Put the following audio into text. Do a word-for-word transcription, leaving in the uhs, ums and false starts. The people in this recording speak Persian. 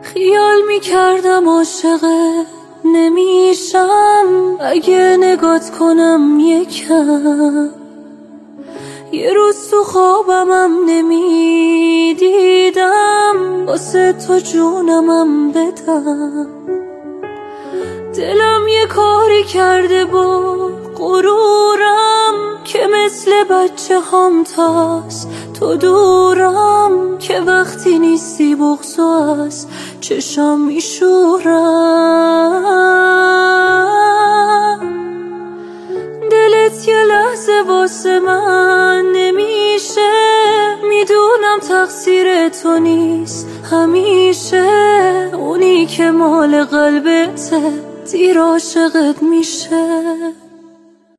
خیال میکردم عاشقه نمیشم اگه نگات کنم یکم. یه روز تو خوابمم نمیدیدم واسه تو جونمم بدم. دلم یه کاری کرده با غرورم که مثل بچه هم تاست تو دورم، که وقتی نیستی بغض از چشام میشورم. دلت یه لحظه واسه من نمیشه، میدونم تقصیر تو نیست همیشه. اونی که مال قلبته دیر عاشقت میشه.